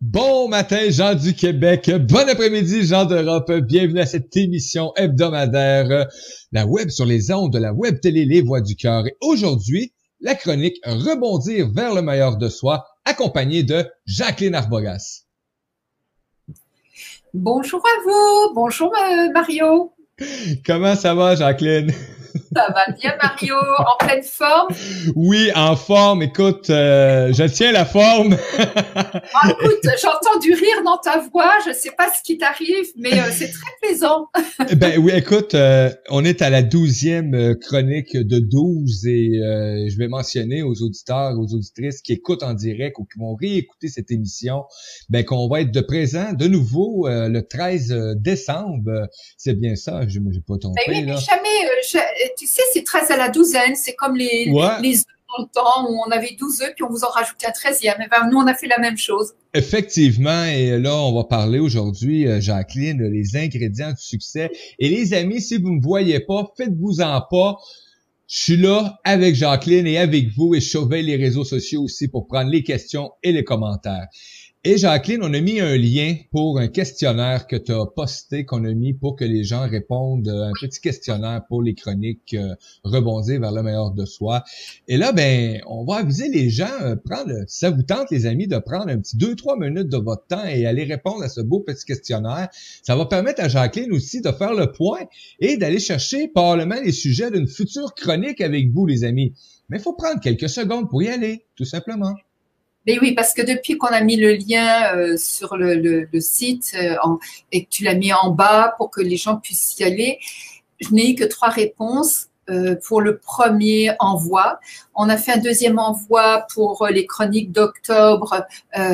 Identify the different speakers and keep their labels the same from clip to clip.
Speaker 1: Bon matin, gens du Québec. Bon après-midi, gens d'Europe. Bienvenue à cette émission hebdomadaire, la web sur les ondes de la web télé Les Voix du Cœur. Et aujourd'hui, la chronique Rebondir vers le meilleur de soi, accompagnée de Jacqueline Arbogas.
Speaker 2: Bonjour à vous. Bonjour Mario.
Speaker 1: Comment ça va, Jacqueline?
Speaker 2: Ça va bien, Mario, en pleine forme?
Speaker 1: Oui, en forme. Écoute, je tiens la forme.
Speaker 2: Écoute, j'entends du rire dans ta voix. Je sais pas ce qui t'arrive, mais c'est très plaisant.
Speaker 1: Ben oui, écoute, on est à la 12e chronique de 12 et je vais mentionner aux auditeurs, aux auditrices qui écoutent en direct ou qui vont réécouter cette émission, ben qu'on va être de présent de nouveau le 13 décembre. C'est bien ça, je n'ai pas trompé.
Speaker 2: Ben oui, mais
Speaker 1: là.
Speaker 2: jamais, tu sais, c'est 13 à la douzaine. C'est comme les œufs dans le temps où on avait 12 œufs puis on vous en rajoutait un 13e. Et ben, nous, on a fait la même chose.
Speaker 1: Effectivement, et là, on va parler aujourd'hui, Jacqueline, les ingrédients du succès. Et les amis, si vous ne me voyez pas, faites-vous-en pas. Je suis là avec Jacqueline et avec vous et je surveille les réseaux sociaux aussi pour prendre les questions et les commentaires. Et Jacqueline, on a mis un lien pour un questionnaire que tu as posté, qu'on a mis pour que les gens répondent, un petit questionnaire pour les chroniques rebondir vers le meilleur de soi. Et là, ben, on va aviser les gens, si ça vous tente, les amis, de prendre un petit 2-3 minutes de votre temps et aller répondre à ce beau petit questionnaire. Ça va permettre à Jacqueline aussi de faire le point et d'aller chercher probablement les sujets d'une future chronique avec vous, les amis. Mais il faut prendre quelques secondes pour y aller, tout simplement.
Speaker 2: Mais oui, parce que depuis qu'on a mis le lien sur le site et que tu l'as mis en bas pour que les gens puissent y aller, je n'ai eu que 3 réponses pour le premier envoi. On a fait un deuxième envoi pour les chroniques d'octobre.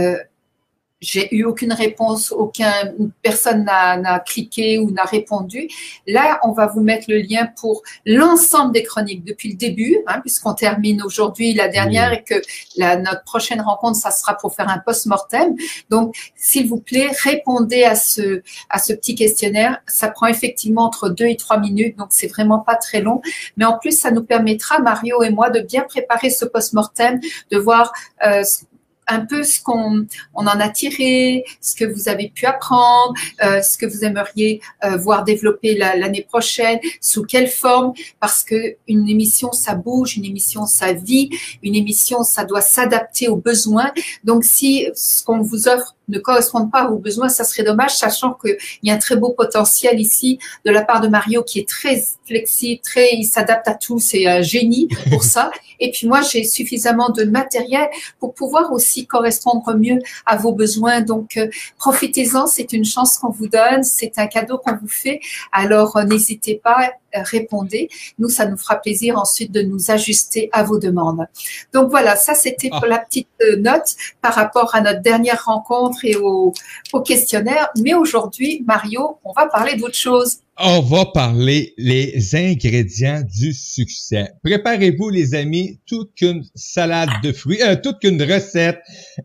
Speaker 2: J'ai eu aucune réponse, personne n'a cliqué ou n'a répondu. Là, on va vous mettre le lien pour l'ensemble des chroniques depuis le début, puisqu'on termine aujourd'hui la dernière et que notre prochaine rencontre, ça sera pour faire un post-mortem. Donc, s'il vous plaît, répondez à ce petit questionnaire. Ça prend effectivement entre 2 et 3 minutes, donc c'est vraiment pas très long. Mais en plus, ça nous permettra, Mario et moi, de bien préparer ce post-mortem, de voir un peu ce qu'on en a tiré, ce que vous avez pu apprendre, ce que vous aimeriez voir développer l'année prochaine, sous quelle forme, parce que une émission ça bouge, une émission ça vit, une émission ça doit s'adapter aux besoins. Donc si ce qu'on vous offre ne correspond pas à vos besoins, ça serait dommage, sachant qu'il y a un très beau potentiel ici de la part de Mario qui est très flexible, il s'adapte à tout, c'est un génie pour ça. Et puis moi, j'ai suffisamment de matériel pour pouvoir aussi correspondre mieux à vos besoins. Donc, profitez-en, c'est une chance qu'on vous donne, c'est un cadeau qu'on vous fait. Alors, n'hésitez pas, répondez. Nous, ça nous fera plaisir ensuite de nous ajuster à vos demandes. Donc voilà, ça c'était pour la petite note par rapport à notre dernière rencontre et au questionnaire. Mais aujourd'hui, Mario, on va parler d'autre chose.
Speaker 1: On va parler les ingrédients du succès. Préparez-vous, les amis, toute qu'une salade de fruits, toute qu'une recette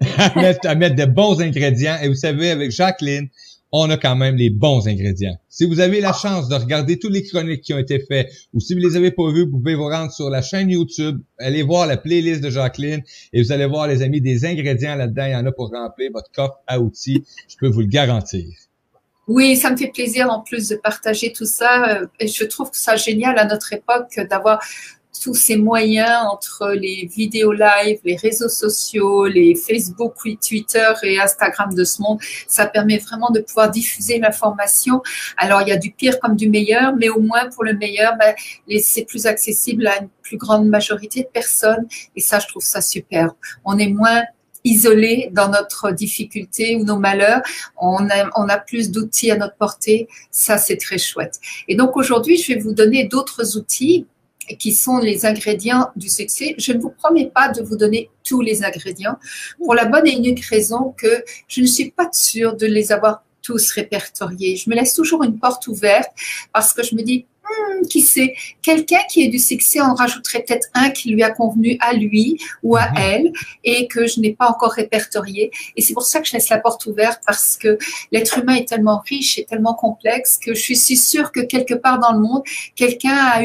Speaker 1: à mettre de bons ingrédients. Et vous savez, avec Jacqueline, on a quand même les bons ingrédients. Si vous avez la chance de regarder toutes les chroniques qui ont été faites, ou si vous les avez pas vues, vous pouvez vous rendre sur la chaîne YouTube, allez voir la playlist de Jacqueline, et vous allez voir, les amis, des ingrédients là-dedans. Il y en a pour remplir votre coffre à outils. Je peux vous le garantir.
Speaker 2: Oui, ça me fait plaisir en plus de partager tout ça. Et je trouve que ça génial à notre époque d'avoir tous ces moyens entre les vidéos live, les réseaux sociaux, les Facebook, Twitter et Instagram de ce monde. Ça permet vraiment de pouvoir diffuser l'information. Alors, il y a du pire comme du meilleur, mais au moins pour le meilleur, c'est plus accessible à une plus grande majorité de personnes. Et ça, je trouve ça super. On est moins isolés dans notre difficulté ou nos malheurs, on a plus d'outils à notre portée, ça c'est très chouette. Et donc aujourd'hui, je vais vous donner d'autres outils qui sont les ingrédients du succès. Je ne vous promets pas de vous donner tous les ingrédients pour la bonne et unique raison que je ne suis pas sûre de les avoir tous répertoriés. Je me laisse toujours une porte ouverte parce que je me dis, qui sait, quelqu'un qui ait du succès en rajouterait peut-être un qui lui a convenu à lui ou à elle et que je n'ai pas encore répertorié. Et c'est pour ça que je laisse la porte ouverte parce que l'être humain est tellement riche et tellement complexe que je suis si sûre que quelque part dans le monde, quelqu'un a eu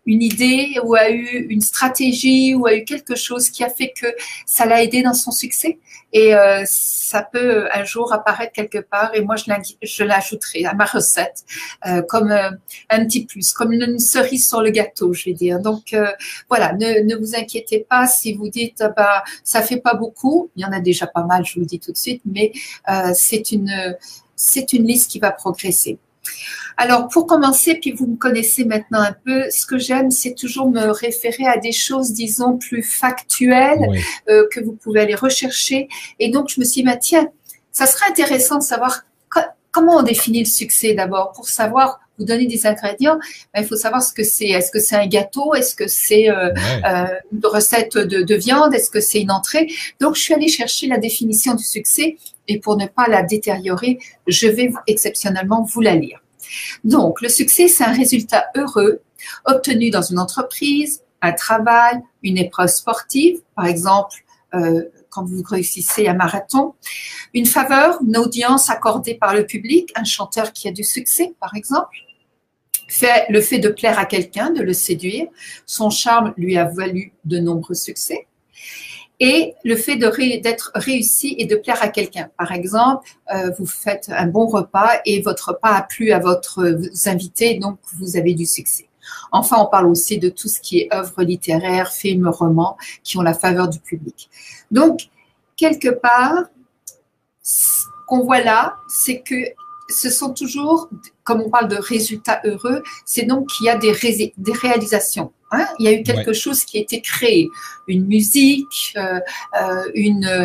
Speaker 2: une idée ou a eu une stratégie ou a eu quelque chose qui a fait que ça l'a aidé dans son succès. Et ça peut un jour apparaître quelque part et moi je l'ajouterai à ma recette comme un petit plus, comme une cerise sur le gâteau, je vais dire. Donc voilà, ne vous inquiétez pas si vous dites bah ça fait pas beaucoup, il y en a déjà pas mal, je vous le dis tout de suite, mais c'est une liste qui va progresser. Alors, pour commencer, puis vous me connaissez maintenant un peu, ce que j'aime, c'est toujours me référer à des choses, disons, plus factuelles,
Speaker 1: Oui.
Speaker 2: que vous pouvez aller rechercher. Et donc, je me suis dit, bah, tiens, ça serait intéressant de savoir comment on définit le succès d'abord. Pour savoir, vous donner des ingrédients, bah, il faut savoir ce que c'est. Est-ce que c'est un gâteau? Est-ce que c'est une recette de viande? Est-ce que c'est une entrée? Donc, je suis allée chercher la définition du succès. Et pour ne pas la détériorer, je vais exceptionnellement vous la lire. Donc, le succès, c'est un résultat heureux obtenu dans une entreprise, un travail, une épreuve sportive, par exemple, quand vous réussissez un marathon, une faveur, une audience accordée par le public, un chanteur qui a du succès, par exemple, le fait de plaire à quelqu'un, de le séduire, son charme lui a valu de nombreux succès. Et le fait d'être réussi et de plaire à quelqu'un. Par exemple, vous faites un bon repas et votre repas a plu à vos invités, donc vous avez du succès. Enfin, on parle aussi de tout ce qui est œuvres littéraires, films, romans, qui ont la faveur du public. Donc, quelque part, ce qu'on voit là, c'est que ce sont toujours, comme on parle de résultats heureux, c'est donc qu'il y a des réalisations. Hein, il y a eu quelque chose qui a été créé, une musique, une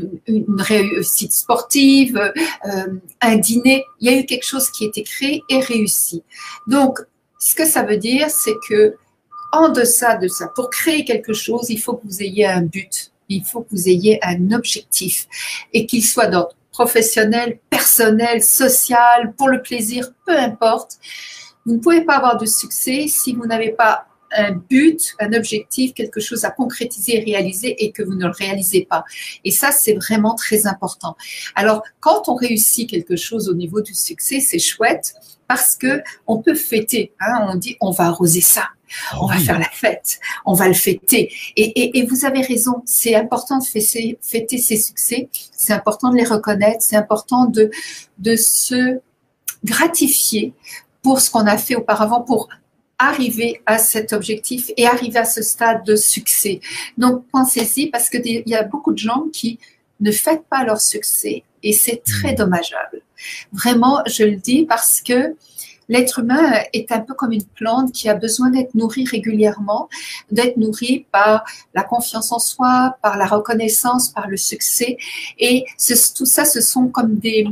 Speaker 2: réussite sportive, un dîner. Il y a eu quelque chose qui a été créé et réussi. Donc, ce que ça veut dire, c'est que en deçà de ça, pour créer quelque chose, il faut que vous ayez un but, il faut que vous ayez un objectif et qu'il soit d'ordre professionnel, personnel, social, pour le plaisir, peu importe. Vous ne pouvez pas avoir de succès si vous n'avez pas un but, un objectif, quelque chose à concrétiser et réaliser et que vous ne le réalisez pas. Et ça, c'est vraiment très important. Alors, quand on réussit quelque chose au niveau du succès, c'est chouette parce que on peut fêter. Hein, on dit, on va arroser ça. On va faire la fête, on va le fêter. Et vous avez raison, c'est important de fêter ses succès, c'est important de les reconnaître, c'est important de se gratifier pour ce qu'on a fait auparavant, pour arriver à cet objectif et arriver à ce stade de succès. Donc, pensez-y parce qu'il y a beaucoup de gens qui ne fêtent pas leur succès et c'est très dommageable. Vraiment, je le dis parce que l'être humain est un peu comme une plante qui a besoin d'être nourri régulièrement, d'être nourri par la confiance en soi, par la reconnaissance, par le succès. Et tout ça, ce sont comme des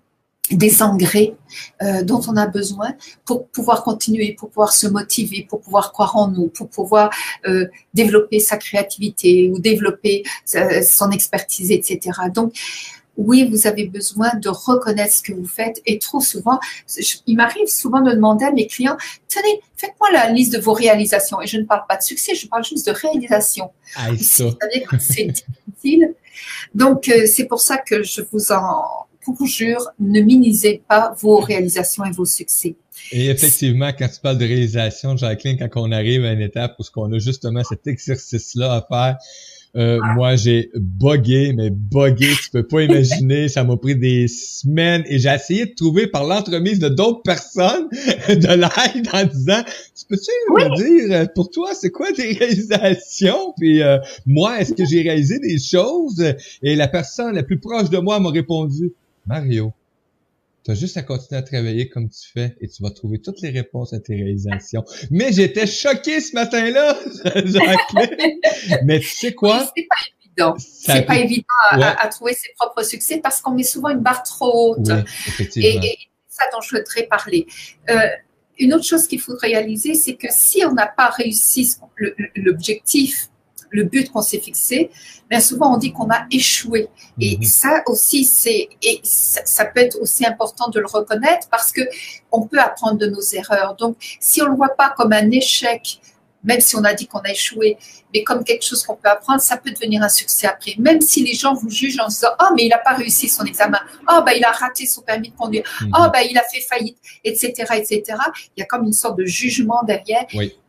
Speaker 2: engrais dont on a besoin pour pouvoir continuer, pour pouvoir se motiver, pour pouvoir croire en nous, pour pouvoir développer sa créativité ou développer son expertise, etc. Donc, oui, vous avez besoin de reconnaître ce que vous faites et trop souvent, il m'arrive souvent de demander à mes clients, tenez, faites-moi la liste de vos réalisations et je ne parle pas de succès, je parle juste de réalisation. C'est-à-dire que c'est difficile. Donc, c'est pour ça que je vous conjure, ne minimisez pas vos réalisations et vos succès.
Speaker 1: Et effectivement, quand tu parles de réalisation, Jacqueline, quand on arrive à une étape où on a justement cet exercice-là à faire, moi, j'ai bugué, tu peux pas imaginer, ça m'a pris des semaines et j'ai essayé de trouver par l'entremise de d'autres personnes de l'aide en disant, tu peux-tu me dire, pour toi, c'est quoi tes réalisations? Puis moi, est-ce que j'ai réalisé des choses? Et la personne la plus proche de moi m'a répondu, Mario, t'as juste à continuer à travailler comme tu fais et tu vas trouver toutes les réponses à tes réalisations. Mais j'étais choqué ce matin-là, Jacqueline. Mais tu sais quoi?
Speaker 2: Oui, c'est pas évident. C'est pas évident à trouver ses propres succès parce qu'on met souvent une barre trop haute.
Speaker 1: Oui, effectivement.
Speaker 2: Et c'est ça dont je voudrais parler. Une autre chose qu'il faut réaliser, c'est que si on n'a pas réussi l'objectif, le but qu'on s'est fixé, bien souvent on dit qu'on a échoué. Et ça aussi, ça peut être aussi important de le reconnaître parce que on peut apprendre de nos erreurs. Donc, si on le voit pas comme un échec, même si on a dit qu'on a échoué, mais comme quelque chose qu'on peut apprendre, ça peut devenir un succès après. Même si les gens vous jugent en disant « Oh, mais il n'a pas réussi son examen. Oh, bah, il a raté son permis de conduire. Oh, bah, il a fait faillite, etc., etc. » Il y a comme une sorte de jugement derrière.
Speaker 1: Oui.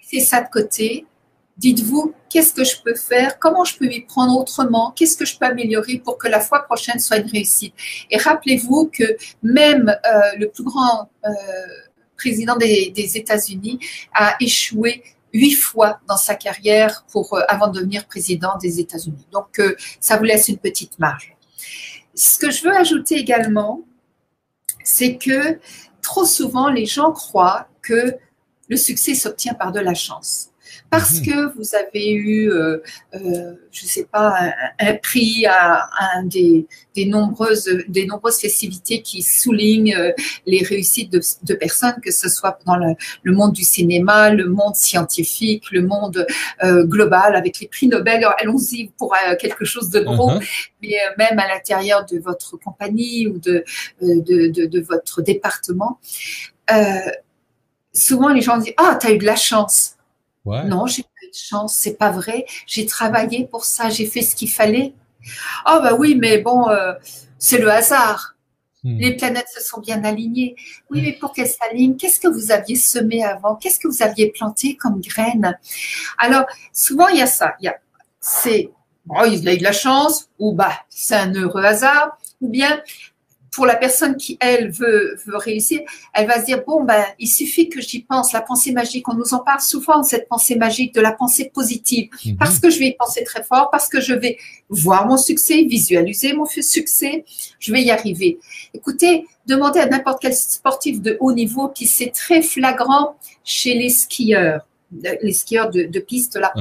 Speaker 2: Mettez ça de côté. Dites-vous, qu'est-ce que je peux faire? Comment je peux m'y prendre autrement? Qu'est-ce que je peux améliorer pour que la fois prochaine soit une réussite? Et rappelez-vous que même le plus grand président des États-Unis a échoué 8 fois dans sa carrière avant de devenir président des États-Unis. Donc, ça vous laisse une petite marge. Ce que je veux ajouter également, c'est que trop souvent, les gens croient que le succès s'obtient par de la chance. Parce que vous avez eu, je sais pas, un prix à des nombreuses festivités qui soulignent les réussites de personnes, que ce soit dans le monde du cinéma, le monde scientifique, le monde global, avec les prix Nobel. Allons-y pour quelque chose de gros, mais même à l'intérieur de votre compagnie ou de votre département. Souvent, les gens disent « Ah, tu as eu de la chance ». Ouais. Non, j'ai pas eu de chance, c'est pas vrai. J'ai travaillé pour ça, j'ai fait ce qu'il fallait. Ah bah oui, mais bon, c'est le hasard. Les planètes se sont bien alignées. Oui, mais pour qu'elles s'alignent, qu'est-ce que vous aviez semé avant? Qu'est-ce que vous aviez planté comme graines? Alors, souvent, il y a ça. C'est, bon, il a eu de la chance, ou bah, c'est un heureux hasard, ou bien, pour la personne qui, elle, veut réussir, elle va se dire, bon, ben, il suffit que j'y pense, la pensée magique, on nous en parle souvent, cette pensée magique, de la pensée positive, parce que je vais y penser très fort, parce que je vais voir mon succès, visualiser mon succès, je vais y arriver. Écoutez, demandez à n'importe quel sportif de haut niveau, puis c'est très flagrant chez les skieurs de piste, là.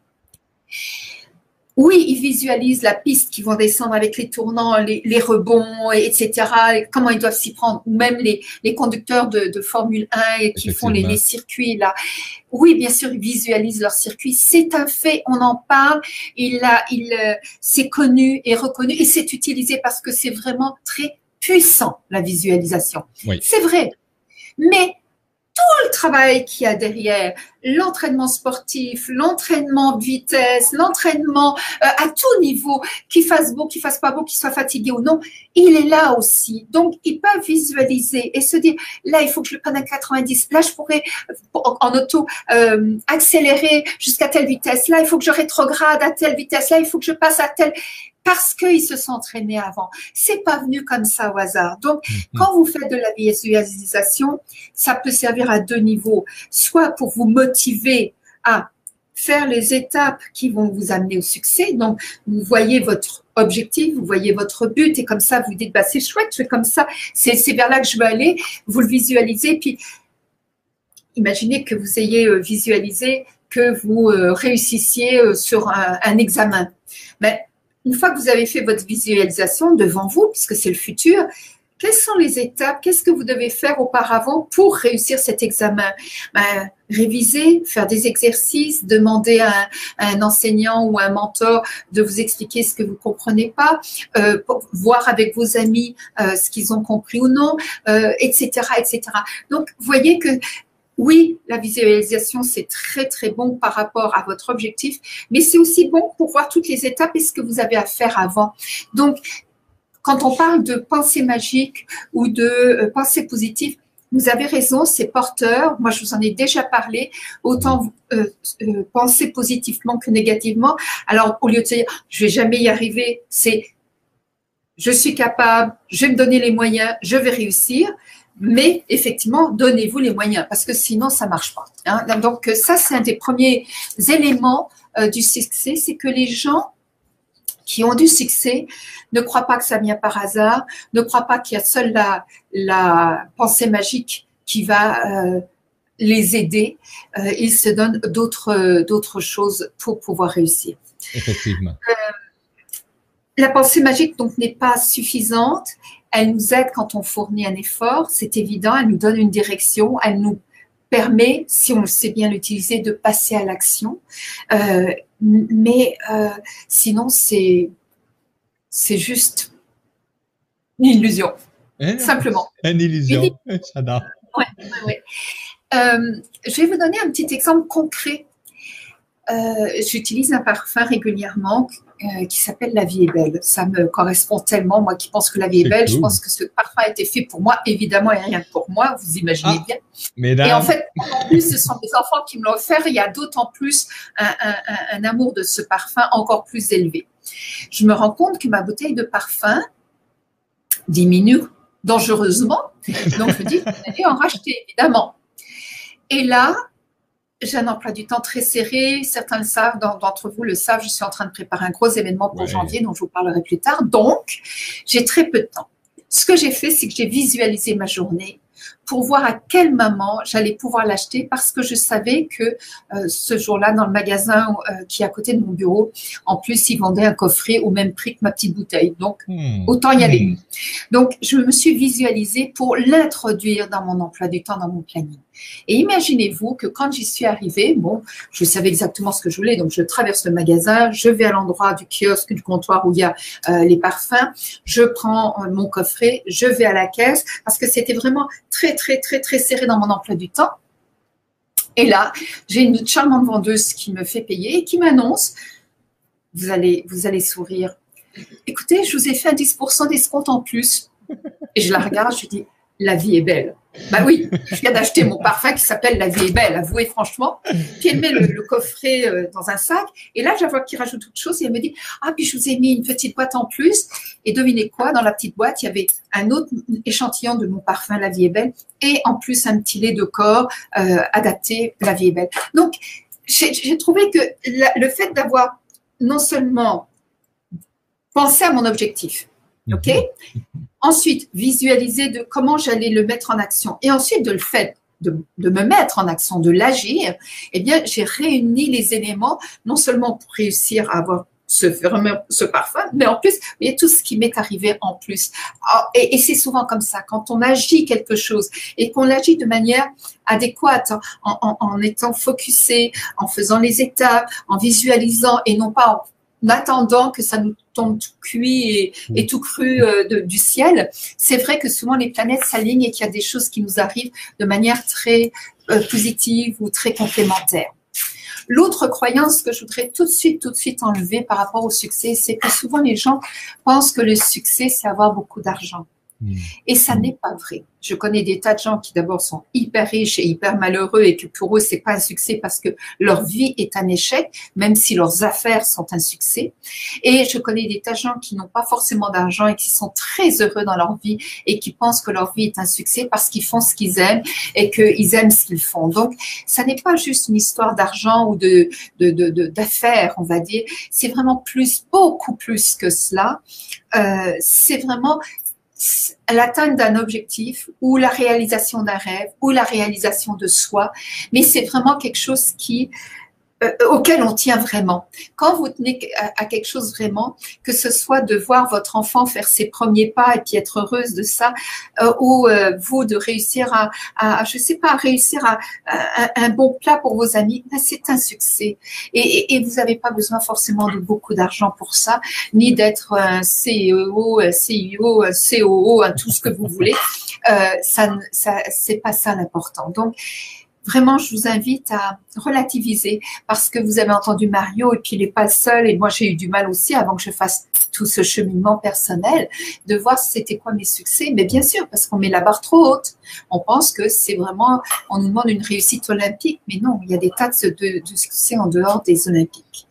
Speaker 2: Oui, ils visualisent la piste qu'ils vont descendre avec les tournants, les rebonds, etc., comment ils doivent s'y prendre, ou même les conducteurs de Formule 1 qui font les circuits là. Oui, bien sûr, ils visualisent leur circuit. C'est un fait, on en parle, c'est connu et reconnu et c'est utilisé parce que c'est vraiment très puissant, la visualisation. Oui. C'est vrai. Mais tout le travail qu'il y a derrière, l'entraînement sportif, l'entraînement de vitesse, l'entraînement à tout niveau, qu'il fasse beau, qu'il fasse pas beau, qu'il soit fatigué ou non, il est là aussi. Donc, ils peuvent visualiser et se dire, là, il faut que je le prenne à 90, là, je pourrais en auto accélérer jusqu'à telle vitesse, là, il faut que je rétrograde à telle vitesse, là, il faut que je passe à telle... Parce qu'ils se sont entraînés avant. C'est pas venu comme ça au hasard. Donc, quand vous faites de la visualisation, ça peut servir à deux niveaux. Soit pour vous motiver à faire les étapes qui vont vous amener au succès. Donc, vous voyez votre objectif, vous voyez votre but et comme ça, vous dites, bah, c'est chouette, je fais comme ça, c'est vers là que je veux aller. Vous le visualisez. Puis, imaginez que vous ayez visualisé que vous réussissiez sur un examen. Mais une fois que vous avez fait votre visualisation devant vous, puisque c'est le futur, quelles sont les étapes? Qu'est-ce que vous devez faire auparavant pour réussir cet examen? Réviser, faire des exercices, demander à un enseignant ou un mentor de vous expliquer ce que vous comprenez pas, voir avec vos amis ce qu'ils ont compris ou non, etc., etc. Donc, vous voyez que oui, la visualisation, c'est très, très bon par rapport à votre objectif, mais c'est aussi bon pour voir toutes les étapes et ce que vous avez à faire avant. Donc, quand on parle de pensée magique ou de pensée positive, vous avez raison, c'est porteur. Moi, je vous en ai déjà parlé. Autant penser positivement que négativement. Alors, au lieu de dire « je vais jamais y arriver », c'est « je suis capable, je vais me donner les moyens, je vais réussir ». Mais effectivement, donnez-vous les moyens parce que sinon, ça marche pas. Hein. Donc, ça, c'est un des premiers éléments du succès, c'est que les gens qui ont du succès ne croient pas que ça vient par hasard, ne croient pas qu'il y a seule la pensée magique qui va les aider. Ils se donnent d'autres choses pour pouvoir réussir.
Speaker 1: Effectivement.
Speaker 2: La pensée magique, donc, n'est pas suffisante. Elle nous aide quand on fournit un effort, c'est évident. Elle nous donne une direction. Elle nous permet, si on sait bien l'utiliser, de passer à l'action. Mais sinon, c'est juste une illusion, simplement.
Speaker 1: Une illusion, j'adore.
Speaker 2: Ouais. Je vais vous donner un petit exemple concret. J'utilise un parfum régulièrement qui s'appelle La vie est belle. Ça me correspond tellement, moi qui pense que la vie est belle, je pense que ce parfum a été fait pour moi, évidemment, et rien que pour moi, vous imaginez bien.
Speaker 1: Mesdames.
Speaker 2: Et en fait, en plus, ce sont des enfants qui me l'ont offert, il y a d'autant plus un amour de ce parfum encore plus élevé. Je me rends compte que ma bouteille de parfum diminue dangereusement, donc je me dis, allez en racheter, évidemment. Et là, j'ai un emploi du temps très serré. Certains le savent, d'entre vous le savent. Je suis en train de préparer un gros événement pour janvier, dont je vous parlerai plus tard. Donc, j'ai très peu de temps. Ce que j'ai fait, c'est que j'ai visualisé ma journée pour voir à quel moment j'allais pouvoir l'acheter parce que je savais que ce jour-là, dans le magasin qui est à côté de mon bureau, en plus, ils vendaient un coffret au même prix que ma petite bouteille. Donc, autant y aller. Donc, je me suis visualisée pour l'introduire dans mon emploi du temps, dans mon planning. Et imaginez-vous que quand j'y suis arrivée, bon, je savais exactement ce que je voulais, donc je traverse le magasin, je vais à l'endroit du kiosque, du comptoir où il y a les parfums, je prends mon coffret, je vais à la caisse, parce que c'était vraiment très serré dans mon emploi du temps. Et là, j'ai une charmante vendeuse qui me fait payer et qui m'annonce, vous allez sourire, écoutez, je vous ai fait un 10% d'escompte en plus. Et je la regarde, je lui dis, la vie est belle. Bah oui, je viens d'acheter mon parfum qui s'appelle La vie est belle, avouez franchement. Puis elle met le coffret dans un sac. Et là, je vois qu'il rajoute autre chose et elle me dit, ah, puis je vous ai mis une petite boîte en plus. Et devinez quoi, dans la petite boîte, il y avait un autre échantillon de mon parfum La vie est belle et en plus un petit lait de corps adapté La vie est belle. Donc, j'ai trouvé que le fait d'avoir non seulement pensé à mon objectif, ok? Ensuite, visualiser de comment j'allais le mettre en action. Et ensuite, de le fait de me mettre en action, de l'agir, eh bien, j'ai réuni les éléments, non seulement pour réussir à avoir ce parfum, mais en plus, il y a tout ce qui m'est arrivé en plus. Et c'est souvent comme ça, quand on agit quelque chose et qu'on l'agit de manière adéquate, en étant focusé, en faisant les étapes, en visualisant et non pas en attendant que ça nous tombe tout cuit et tout cru du ciel, c'est vrai que souvent les planètes s'alignent et qu'il y a des choses qui nous arrivent de manière très positive ou très complémentaire. L'autre croyance que je voudrais tout de suite enlever par rapport au succès, c'est que souvent les gens pensent que le succès, c'est avoir beaucoup d'argent. Et ça n'est pas vrai. Je connais des tas de gens qui d'abord sont hyper riches et hyper malheureux et que pour eux, c'est pas un succès parce que leur vie est un échec, même si leurs affaires sont un succès. Et je connais des tas de gens qui n'ont pas forcément d'argent et qui sont très heureux dans leur vie et qui pensent que leur vie est un succès parce qu'ils font ce qu'ils aiment et qu'ils aiment ce qu'ils font. Donc, ça n'est pas juste une histoire d'argent ou d'affaires, on va dire. C'est vraiment beaucoup plus que cela. C'est vraiment l'atteinte d'un objectif ou la réalisation d'un rêve ou la réalisation de soi, mais c'est vraiment quelque chose auquel on tient vraiment. Quand vous tenez à quelque chose vraiment, que ce soit de voir votre enfant faire ses premiers pas et puis être heureuse de ça, ou vous de réussir je sais pas, réussir un bon plat pour vos amis, ben c'est un succès. Et vous n'avez pas besoin forcément de beaucoup d'argent pour ça, ni d'être un CEO, un CIO, un COO, tout ce que vous voulez. C'est pas ça l'important. Donc, vraiment, je vous invite à relativiser parce que vous avez entendu Mario et puis il n'est pas seul et moi j'ai eu du mal aussi avant que je fasse tout ce cheminement personnel de voir c'était quoi mes succès. Mais bien sûr, parce qu'on met la barre trop haute. On pense que c'est vraiment, on nous demande une réussite olympique, mais non, il y a des tas de succès en dehors des Olympiques.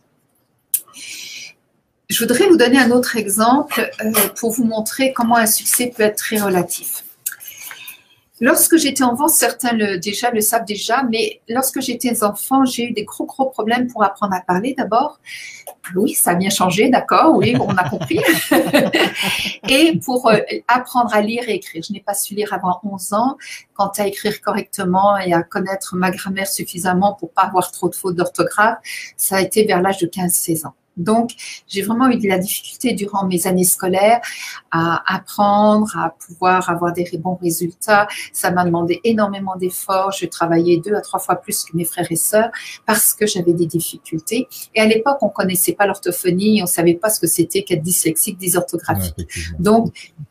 Speaker 2: Je voudrais vous donner un autre exemple pour vous montrer comment un succès peut être très relatif. Lorsque j'étais enfant, certains le savent déjà, mais lorsque j'étais enfant, j'ai eu des gros problèmes pour apprendre à parler d'abord. Oui, ça a bien changé, d'accord, oui, on a compris. Et pour apprendre à lire et écrire. Je n'ai pas su lire avant 11 ans. Quant à écrire correctement et à connaître ma grammaire suffisamment pour pas avoir trop de fautes d'orthographe, ça a été vers l'âge de 15-16 ans. Donc, j'ai vraiment eu de la difficulté durant mes années scolaires à apprendre, à pouvoir avoir des bons résultats. Ça m'a demandé énormément d'efforts. Je travaillais 2 à 3 fois plus que mes frères et sœurs parce que j'avais des difficultés. Et à l'époque, on connaissait pas l'orthophonie, on savait pas ce que c'était qu'être dyslexique, dysorthographique. Donc,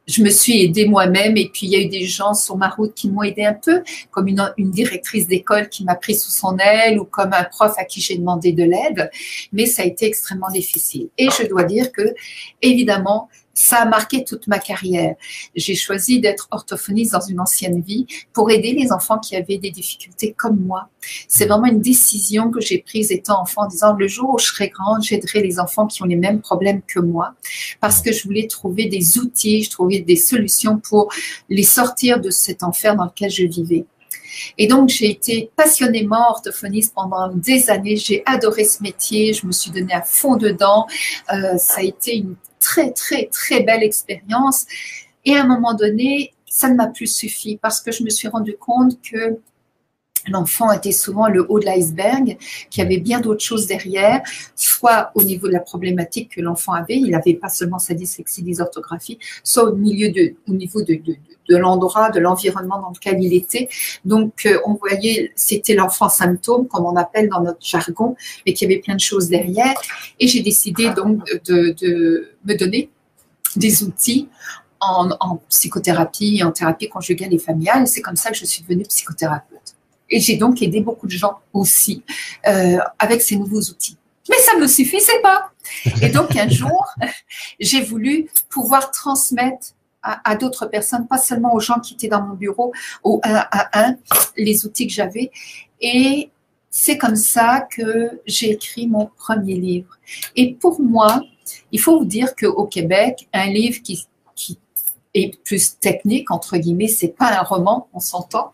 Speaker 2: je me suis aidée moi-même et puis il y a eu des gens sur ma route qui m'ont aidée un peu, comme une directrice d'école qui m'a pris sous son aile ou comme un prof à qui j'ai demandé de l'aide, mais ça a été extrêmement difficile. Et je dois dire que, évidemment, ça a marqué toute ma carrière. J'ai choisi d'être orthophoniste dans une ancienne vie pour aider les enfants qui avaient des difficultés comme moi. C'est vraiment une décision que j'ai prise étant enfant en disant le jour où je serai grande, j'aiderai les enfants qui ont les mêmes problèmes que moi parce que je voulais trouver des outils, je trouvais des solutions pour les sortir de cet enfer dans lequel je vivais. Et donc, j'ai été passionnément orthophoniste pendant des années. J'ai adoré ce métier. Je me suis donnée à fond dedans. Ça a été une très, très, très belle expérience. Et à un moment donné, ça ne m'a plus suffi parce que je me suis rendu compte que l'enfant était souvent le haut de l'iceberg, qu'il y avait bien d'autres choses derrière, soit au niveau de la problématique que l'enfant avait, il n'avait pas seulement sa dyslexie, dysorthographie, soit au niveau de l'endroit, de l'environnement dans lequel il était. Donc, on voyait, c'était l'enfant symptôme, comme on appelle dans notre jargon, mais qu'il y avait plein de choses derrière. Et j'ai décidé donc de me donner des outils en psychothérapie et en thérapie conjugale et familiale. C'est comme ça que je suis devenue psychothérapeute. Et j'ai donc aidé beaucoup de gens aussi avec ces nouveaux outils. Mais ça ne me suffisait pas. Et donc, un jour, j'ai voulu pouvoir transmettre à d'autres personnes, pas seulement aux gens qui étaient dans mon bureau, au 1 à 1, les outils que j'avais. Et c'est comme ça que j'ai écrit mon premier livre. Et pour moi, il faut vous dire qu'au Québec, un livre qui est plus technique, entre guillemets, c'est pas un roman, on s'entend,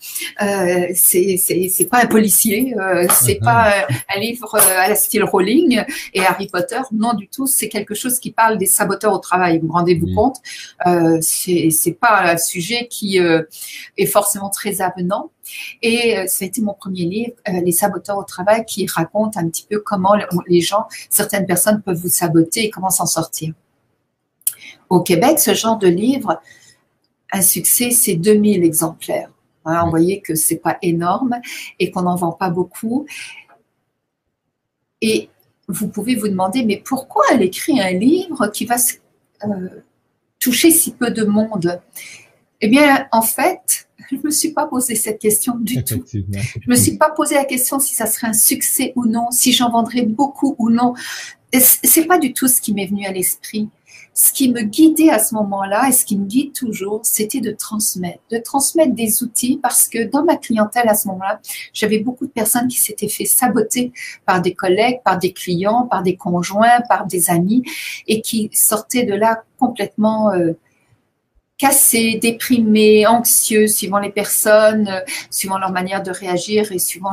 Speaker 2: c'est pas un policier, c'est pas un livre à la style Rowling et Harry Potter, non du tout, c'est quelque chose qui parle des saboteurs au travail, vous rendez-vous compte, c'est pas un sujet qui est forcément très avenant, et ça a été mon premier livre, Les saboteurs au travail, qui raconte un petit peu comment les gens, certaines personnes peuvent vous saboter et comment s'en sortir. Au Québec, ce genre de livre, un succès, c'est 2000 exemplaires. Hein, vous voyez que c'est pas énorme et qu'on n'en vend pas beaucoup. Et vous pouvez vous demander, mais pourquoi elle écrit un livre qui va toucher si peu de monde? Eh bien, en fait, je ne me suis pas posé cette question du tout. Je ne me suis pas posé la question si ça serait un succès ou non, si j'en vendrais beaucoup ou non. C'est pas du tout ce qui m'est venu à l'esprit. Ce qui me guidait à ce moment-là et ce qui me guide toujours, c'était de transmettre des outils parce que dans ma clientèle à ce moment-là, j'avais beaucoup de personnes qui s'étaient fait saboter par des collègues, par des clients, par des conjoints, par des amis et qui sortaient de là complètement cassés, déprimés, anxieux, suivant les personnes, suivant leur manière de réagir et suivant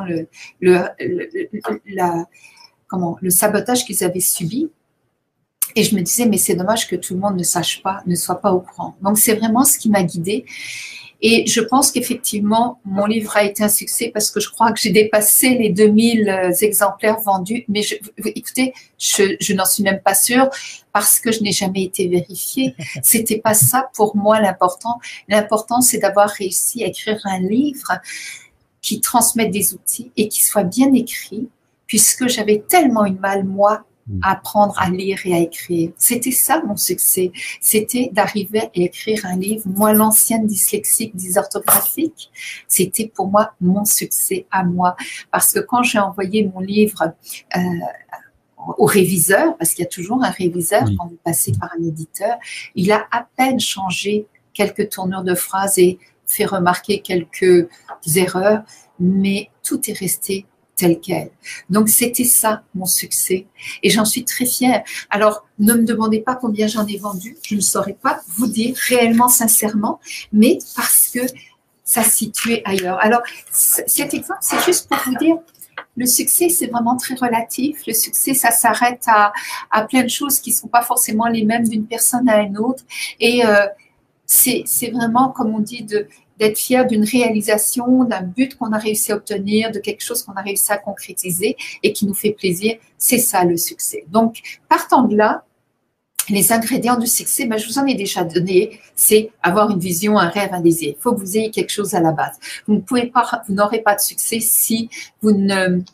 Speaker 2: le sabotage qu'ils avaient subi. Et je me disais, mais c'est dommage que tout le monde ne sache pas, ne soit pas au courant. Donc, c'est vraiment ce qui m'a guidée. Et je pense qu'effectivement, mon livre a été un succès parce que je crois que j'ai dépassé les 2000 exemplaires vendus. Mais écoutez, je n'en suis même pas sûre parce que je n'ai jamais été vérifiée. C'était pas ça pour moi l'important. L'important, c'est d'avoir réussi à écrire un livre qui transmette des outils et qui soit bien écrit puisque j'avais tellement eu mal, moi, à apprendre à lire et à écrire. C'était ça mon succès. C'était d'arriver à écrire un livre. Moi, l'ancienne dyslexique, dysorthographique, c'était pour moi mon succès à moi. Parce que quand j'ai envoyé mon livre au réviseur, parce qu'il y a toujours un réviseur quand vous passez par un éditeur, il a à peine changé quelques tournures de phrases et fait remarquer quelques erreurs, mais tout est resté tel quel. Donc, c'était ça, mon succès. Et j'en suis très fière. Alors, ne me demandez pas combien j'en ai vendu. Je ne saurais pas vous dire réellement, sincèrement, mais parce que ça se situait ailleurs. Alors, cet exemple, c'est juste pour vous dire, le succès, c'est vraiment très relatif. Le succès, ça s'arrête à plein de choses qui ne sont pas forcément les mêmes d'une personne à une autre. Et c'est vraiment, comme on dit, d'être fier d'une réalisation, d'un but qu'on a réussi à obtenir, de quelque chose qu'on a réussi à concrétiser et qui nous fait plaisir. C'est ça le succès. Donc, partant de là, les ingrédients du succès, je vous en ai déjà donné, c'est avoir une vision, un rêve, un désir. Il faut que vous ayez quelque chose à la base. Vous n'aurez pas de succès si vous ne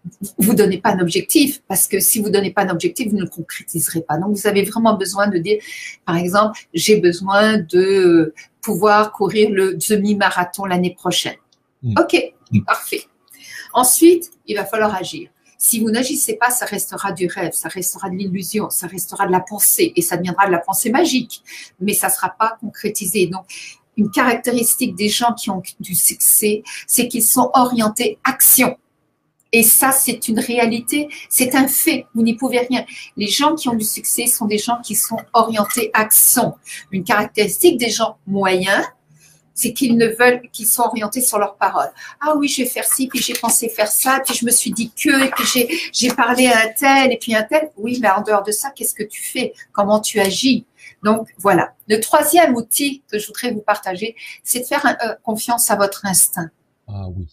Speaker 2: vous donnez pas un objectif, parce que si vous donnez pas un objectif, vous ne le concrétiserez pas. Donc, vous avez vraiment besoin de dire, par exemple, j'ai besoin de pouvoir courir le demi-marathon l'année prochaine. Ok, parfait. Ensuite, il va falloir agir. Si vous n'agissez pas, ça restera du rêve, ça restera de l'illusion, ça restera de la pensée, et ça deviendra de la pensée magique, mais ça ne sera pas concrétisé. Donc, une caractéristique des gens qui ont du succès, c'est qu'ils sont orientés action. Et ça, c'est une réalité, c'est un fait, vous n'y pouvez rien. Les gens qui ont du succès sont des gens qui sont orientés action. Une caractéristique des gens moyens, c'est qu'ils ne veulent, qu'ils sont orientés sur leurs paroles. Ah oui, je vais faire ci, puis j'ai pensé faire ça, puis je me suis dit que, et puis j'ai parlé à un tel, et puis un tel. Oui, mais en dehors de ça, qu'est-ce que tu fais? Comment tu agis? Donc, voilà. Le troisième outil que je voudrais vous partager, c'est de faire confiance à votre instinct.
Speaker 1: Ah oui.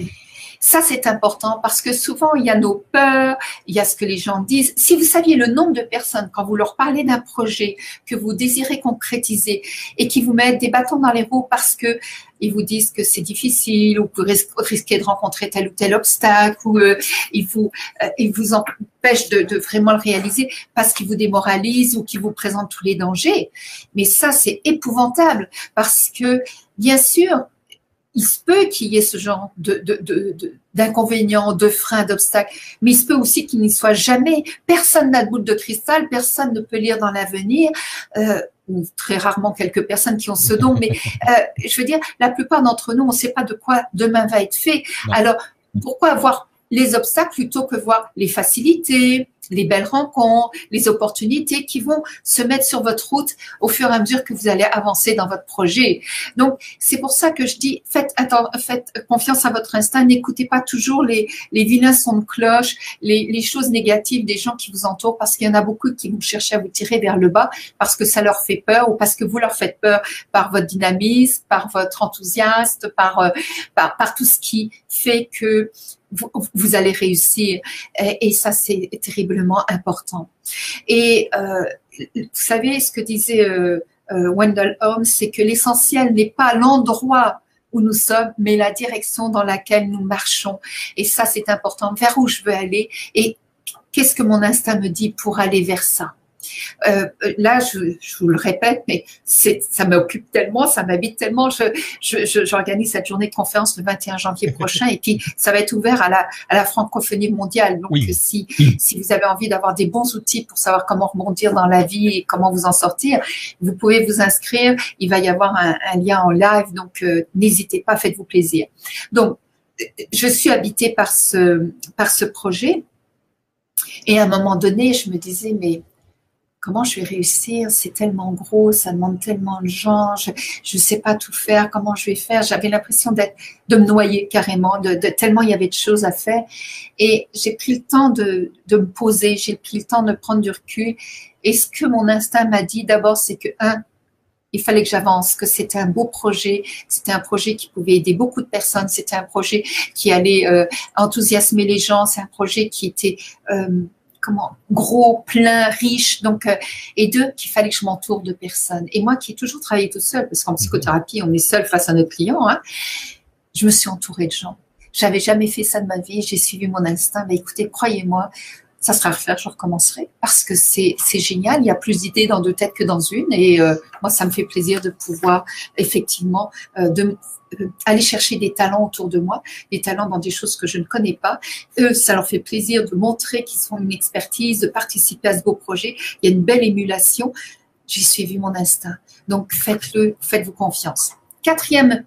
Speaker 2: Ça, c'est important parce que souvent, il y a nos peurs, il y a ce que les gens disent. Si vous saviez le nombre de personnes, quand vous leur parlez d'un projet que vous désirez concrétiser et qui vous mettent des bâtons dans les roues parce que ils vous disent que c'est difficile ou que vous risquez de rencontrer tel ou tel obstacle ou ils vous empêchent de vraiment le réaliser parce qu'ils vous démoralisent ou qu'ils vous présentent tous les dangers. Mais ça, c'est épouvantable parce que, bien sûr, il se peut qu'il y ait ce genre d'inconvénients, de freins, d'obstacles, mais il se peut aussi qu'il n'y soit jamais. Personne n'a de boule de cristal, personne ne peut lire dans l'avenir, ou très rarement quelques personnes qui ont ce don, mais je veux dire, la plupart d'entre nous, on ne sait pas de quoi demain va être fait. Non. Alors, pourquoi voir les obstacles plutôt que voir les facilités, les belles rencontres, les opportunités qui vont se mettre sur votre route au fur et à mesure que vous allez avancer dans votre projet. Donc, c'est pour ça que je dis, faites confiance à votre instinct, n'écoutez pas toujours les vilains sons de cloche, les choses négatives des gens qui vous entourent, parce qu'il y en a beaucoup qui vont chercher à vous tirer vers le bas parce que ça leur fait peur ou parce que vous leur faites peur par votre dynamisme, par votre enthousiasme, par tout ce qui fait que vous allez réussir et ça c'est terriblement important. Et vous savez ce que disait Wendell Holmes, c'est que l'essentiel n'est pas l'endroit où nous sommes, mais la direction dans laquelle nous marchons. Et ça c'est important, vers où je veux aller et qu'est-ce que mon instinct me dit pour aller vers ça. Là, je vous le répète, mais ça m'occupe tellement, ça m'habite tellement. J'organise cette journée de conférence le 21 janvier prochain et puis ça va être ouvert à la francophonie mondiale. Donc, oui. Si vous avez envie d'avoir des bons outils pour savoir comment rebondir dans la vie et comment vous en sortir, vous pouvez vous inscrire. Il va y avoir un lien en live, donc n'hésitez pas, faites-vous plaisir. Donc, je suis habitée par ce projet et à un moment donné, je me disais, mais comment je vais réussir? C'est tellement gros, ça demande tellement de gens, je ne sais pas tout faire, comment je vais faire? J'avais l'impression de me noyer carrément, tellement il y avait de choses à faire. Et j'ai pris le temps de me poser, j'ai pris le temps de prendre du recul. Et ce que mon instinct m'a dit d'abord, c'est que, il fallait que j'avance, que c'était un beau projet, c'était un projet qui pouvait aider beaucoup de personnes, c'était un projet qui allait enthousiasmer les gens, c'est un projet qui était gros, plein, riche, donc et deux, qu'il fallait que je m'entoure de personnes. Et moi qui ai toujours travaillé toute seule, parce qu'en psychothérapie, on est seul face à notre client, je me suis entourée de gens. J'avais jamais fait ça de ma vie, j'ai suivi mon instinct. Mais écoutez, croyez-moi, ça sera à refaire, je recommencerai, parce que c'est génial, il y a plus d'idées dans deux têtes que dans une, et moi, ça me fait plaisir de pouvoir, effectivement, aller chercher des talents autour de moi, des talents dans des choses que je ne connais pas. Eux, ça leur fait plaisir de montrer qu'ils ont une expertise, de participer à ce beau projet. Il y a une belle émulation. J'ai suivi mon instinct. Donc, faites-le, faites-vous confiance. Quatrième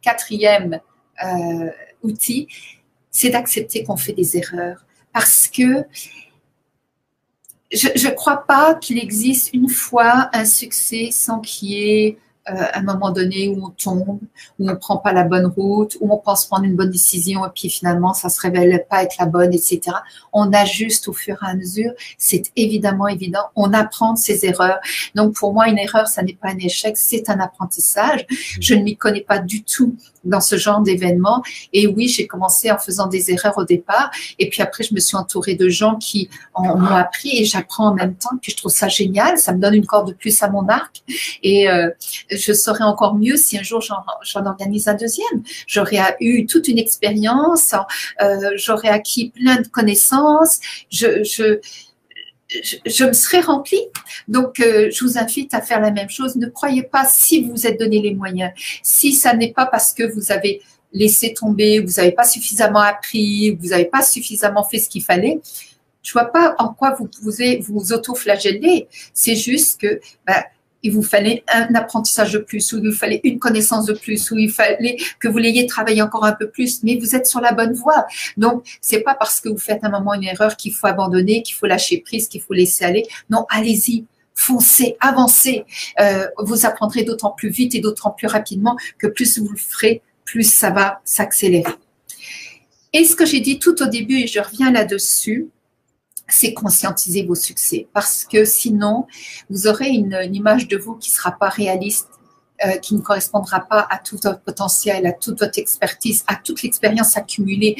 Speaker 2: outil, c'est d'accepter qu'on fait des erreurs. Parce que je ne crois pas qu'il existe une fois un succès sans qu'il y ait un moment donné où on tombe, où on ne prend pas la bonne route, où on pense prendre une bonne décision et puis finalement ça ne se révèle pas être la bonne, etc. On ajuste au fur et à mesure, c'est évidemment évident, on apprend de ses erreurs. Donc pour moi, une erreur, ça n'est pas un échec, c'est un apprentissage. Je ne m'y connais pas du tout dans ce genre d'événement. Et oui, j'ai commencé en faisant des erreurs au départ. Et puis après, je me suis entourée de gens qui m'ont appris et j'apprends en même temps. Puis je trouve ça génial. Ça me donne une corde de plus à mon arc. Et Je saurais encore mieux si un jour j'en organise un deuxième. J'aurais eu toute une expérience, j'aurais acquis plein de connaissances, je me serais remplie. Donc, je vous invite à faire la même chose. Ne croyez pas, si vous vous êtes donné les moyens, si ça n'est pas parce que vous avez laissé tomber, vous n'avez pas suffisamment appris, vous n'avez pas suffisamment fait ce qu'il fallait, je vois pas en quoi vous pouvez vous auto-flageller. C'est juste que il vous fallait un apprentissage de plus, ou il vous fallait une connaissance de plus, ou il fallait que vous l'ayez travaillé encore un peu plus, mais vous êtes sur la bonne voie. Donc, c'est pas parce que vous faites à un moment une erreur qu'il faut abandonner, qu'il faut lâcher prise, qu'il faut laisser aller. Non, allez-y. Foncez, avancez. Vous apprendrez d'autant plus vite et d'autant plus rapidement que plus vous le ferez, plus ça va s'accélérer. Et ce que j'ai dit tout au début, et je reviens là-dessus, c'est conscientiser vos succès. Parce que sinon, vous aurez une image de vous qui ne sera pas réaliste, qui ne correspondra pas à tout votre potentiel, à toute votre expertise, à toute l'expérience accumulée.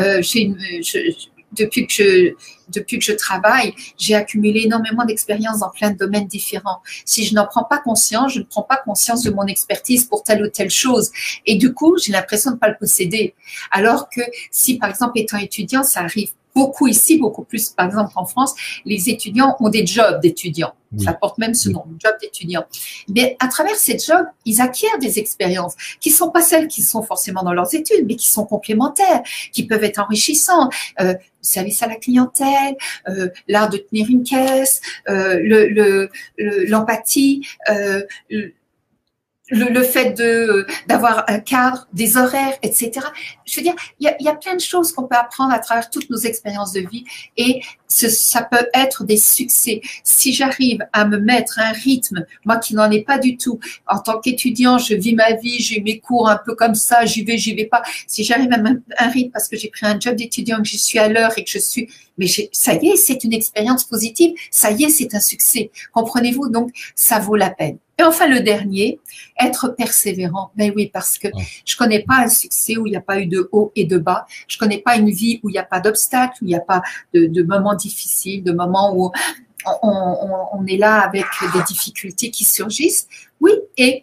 Speaker 2: Depuis que je travaille, j'ai accumulé énormément d'expériences dans plein de domaines différents. Si je n'en prends pas conscience, je ne prends pas conscience de mon expertise pour telle ou telle chose. Et du coup, j'ai l'impression de ne pas le posséder. Alors que si, par exemple, étant étudiant, ça arrive beaucoup ici, beaucoup plus, par exemple, en France, les étudiants ont des jobs d'étudiants. Oui. Ça porte même ce nom, job d'étudiant. Mais à travers ces jobs, ils acquièrent des expériences qui ne sont pas celles qui sont forcément dans leurs études, mais qui sont complémentaires, qui peuvent être enrichissantes. Service à la clientèle, l'art de tenir une caisse, l'empathie, le fait d'avoir un cadre, des horaires, etc. Je veux dire, il y a plein de choses qu'on peut apprendre à travers toutes nos expériences de vie et ça peut être des succès. Si j'arrive à me mettre un rythme, moi qui n'en ai pas du tout, en tant qu'étudiant, je vis ma vie, j'ai mes cours un peu comme ça, j'y vais pas. Si j'arrive à un rythme parce que j'ai pris un job d'étudiant, que j'y suis à l'heure et que je suis, mais ça y est, c'est une expérience positive, ça y est, c'est un succès. Comprenez-vous? Donc, ça vaut la peine. Et enfin, le dernier, être persévérant. Ben oui, parce que je connais pas un succès où il n'y a pas eu de haut et de bas. Je connais pas une vie où il n'y a pas d'obstacles, où il n'y a pas de moments difficiles, de moments où on est là avec des difficultés qui surgissent. Oui, et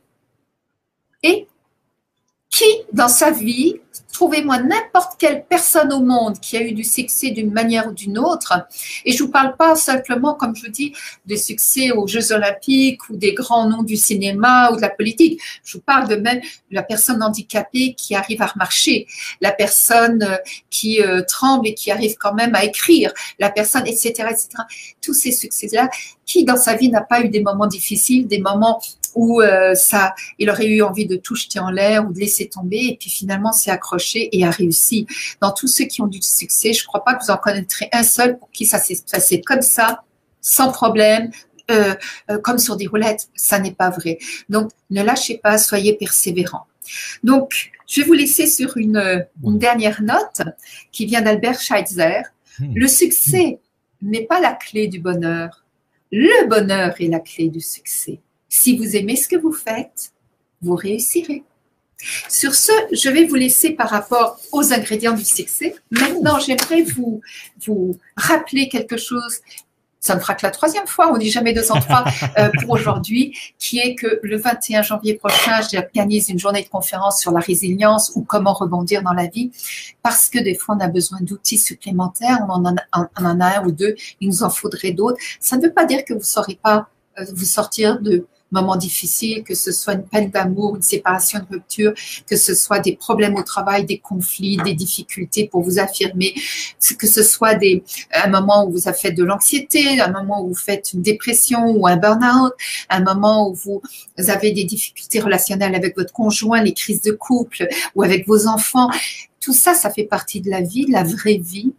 Speaker 2: qui, dans sa vie, trouvez-moi n'importe quelle personne au monde qui a eu du succès d'une manière ou d'une autre, et je vous parle pas simplement, comme je vous dis, des succès aux Jeux Olympiques ou des grands noms du cinéma ou de la politique. Je vous parle de même de la personne handicapée qui arrive à remarcher, la personne qui tremble et qui arrive quand même à écrire, la personne, etc., etc. Tous ces succès-là, qui dans sa vie n'a pas eu des moments difficiles, des moments où il aurait eu envie de tout jeter en l'air ou de laisser tomber, et puis finalement s'est accroché et a réussi. Dans tous ceux qui ont du succès, je ne crois pas que vous en connaîtrez un seul pour qui ça s'est passé comme ça, sans problème, comme sur des roulettes. Ça n'est pas vrai. Donc, ne lâchez pas, soyez persévérants. Donc, je vais vous laisser sur une dernière note qui vient d'Albert Schweitzer. Le succès n'est pas la clé du bonheur. Le bonheur est la clé du succès. Si vous aimez ce que vous faites, vous réussirez. Sur ce, je vais vous laisser par rapport aux ingrédients du succès. Maintenant, j'aimerais vous rappeler quelque chose. Ça ne fera que la 3e fois, on dit jamais 203 pour aujourd'hui, qui est que le 21 janvier prochain, j'organise une journée de conférence sur la résilience ou comment rebondir dans la vie, parce que des fois, on a besoin d'outils supplémentaires, on en a un ou deux, il nous en faudrait d'autres. Ça ne veut pas dire que vous ne saurez pas vous sortir de moments difficiles, que ce soit une peine d'amour, une séparation, une rupture, que ce soit des problèmes au travail, des conflits, des difficultés pour vous affirmer, que ce soit un moment où vous avez fait de l'anxiété, un moment où vous faites une dépression ou un burn-out, un moment où vous avez des difficultés relationnelles avec votre conjoint, les crises de couple ou avec vos enfants. Tout ça, ça fait partie de la vie, de la vraie vie.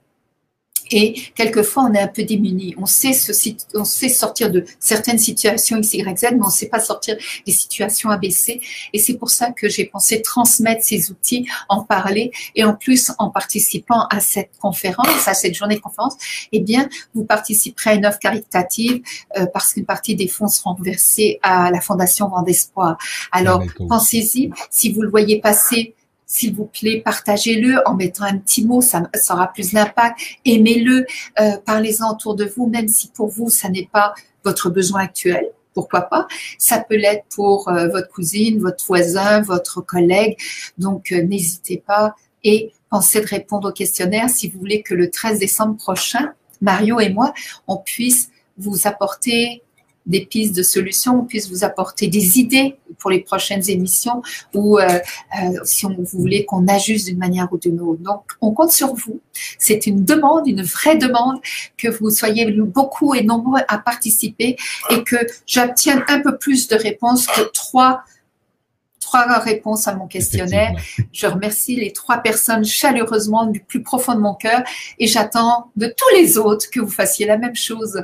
Speaker 2: Et quelquefois, on est un peu démunis. On sait sortir de certaines situations X, Y, Z, mais on ne sait pas sortir des situations ABC. Et c'est pour ça que j'ai pensé transmettre ces outils, en parler. Et en plus, en participant à cette conférence, à cette journée de conférence, eh bien, vous participerez à une œuvre caritative parce qu'une partie des fonds seront versés à la Fondation Vent d'Espoir. Alors, pensez-y. Si vous le voyez passer, s'il vous plaît, partagez-le en mettant un petit mot, ça aura plus d'impact. Aimez-le, parlez-en autour de vous, même si pour vous, ça n'est pas votre besoin actuel. pourquoi pas. Ça peut l'être pour votre cousine, votre voisin, votre collègue. Donc, n'hésitez pas et pensez de répondre au questionnaire si vous voulez que le 13 décembre prochain, Mario et moi, on puisse vous apporter des pistes de solutions, on puisse vous apporter des idées pour les prochaines émissions ou si vous voulez qu'on ajuste d'une manière ou d'une autre. Donc, on compte sur vous. C'est une demande, une vraie demande, que vous soyez beaucoup et nombreux à participer et que j'obtienne un peu plus de réponses que trois réponses à mon questionnaire. Je remercie les 3 personnes chaleureusement du plus profond de mon cœur et j'attends de tous les autres que vous fassiez la même chose.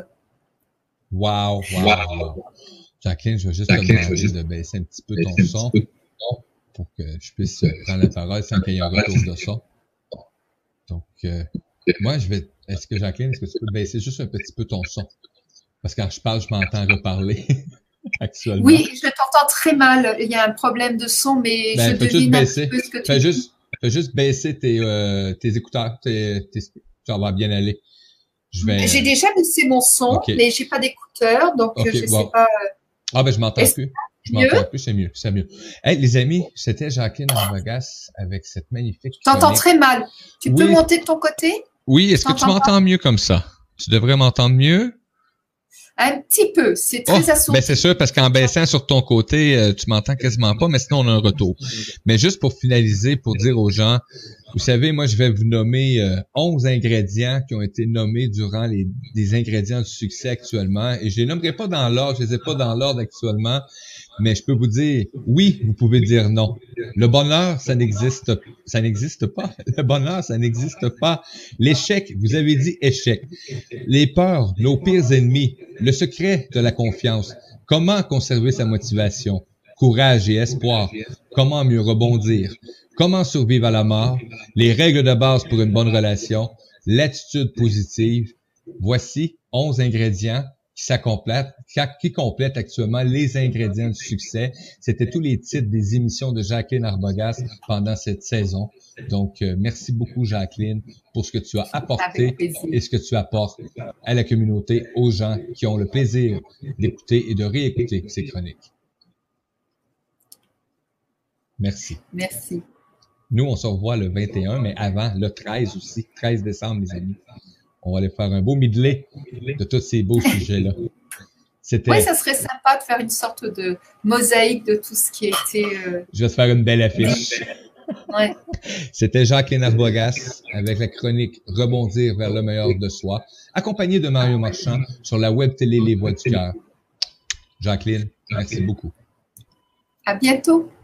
Speaker 1: Wow. Jacqueline, je vais juste te demander de baisser un petit peu ton son pour que je puisse prendre la parole sans qu'il y ait un retour de son. Donc, moi, est-ce que Jacqueline, est-ce que tu peux baisser juste un petit peu ton son? Parce que quand je parle, je m'entends reparler actuellement.
Speaker 2: Oui, je t'entends très mal. Il y a un problème de son, mais je devine un petit peu ce que tu dis.
Speaker 1: Fais juste baisser tes écouteurs, ça va bien aller.
Speaker 2: J'ai déjà baissé mon son, mais j'ai pas d'écouteurs, donc je sais pas.
Speaker 1: Ah ben je m'entends plus. Je m'entends plus, c'est mieux. Hey les amis, c'était Jacqueline Arbogas avec cette magnifique.
Speaker 2: Je t'entends très mal. Tu peux monter de ton côté?
Speaker 1: Oui, est-ce que tu m'entends mieux comme ça? Tu devrais m'entendre mieux.
Speaker 2: Un petit peu, c'est très assourdi.
Speaker 1: Ben c'est sûr, parce qu'en baissant sur ton côté, tu m'entends quasiment pas, mais sinon on a un retour. Mais juste pour finaliser, pour dire aux gens, vous savez, moi je vais vous nommer 11 ingrédients qui ont été nommés durant des ingrédients du succès actuellement. Et je les nommerai pas dans l'ordre, je les ai pas dans l'ordre actuellement, mais je peux vous dire, oui, vous pouvez dire non. Le bonheur, ça n'existe pas. Le bonheur, ça n'existe pas. L'échec, vous avez dit échec. Les peurs, nos pires ennemis. Le secret de la confiance. Comment conserver sa motivation? Courage et espoir. Comment mieux rebondir? Comment survivre à la mort? Les règles de base pour une bonne relation. L'attitude positive. Voici 11 ingrédients qui complètent actuellement les ingrédients du succès. C'était tous les titres des émissions de Jacqueline Arbogas pendant cette saison. Donc, merci beaucoup, Jacqueline, pour ce que tu as apporté et ce que tu apportes à la communauté, aux gens qui ont le plaisir d'écouter et de réécouter ces chroniques. Merci.
Speaker 2: Merci.
Speaker 1: Nous, on se revoit le 21, mais avant, le 13 aussi, 13 décembre, les amis. On va aller faire un beau medley de tous ces beaux sujets-là.
Speaker 2: Oui, ça serait sympa de faire une sorte de mosaïque de tout ce qui a été...
Speaker 1: Je vais te faire une belle affiche.
Speaker 2: Ouais.
Speaker 1: C'était Jacqueline Arbogas avec la chronique Rebondir vers le meilleur de soi, accompagné de Mario Marchand sur la web télé Les Voix du Cœur. Jacqueline, merci beaucoup.
Speaker 2: À bientôt.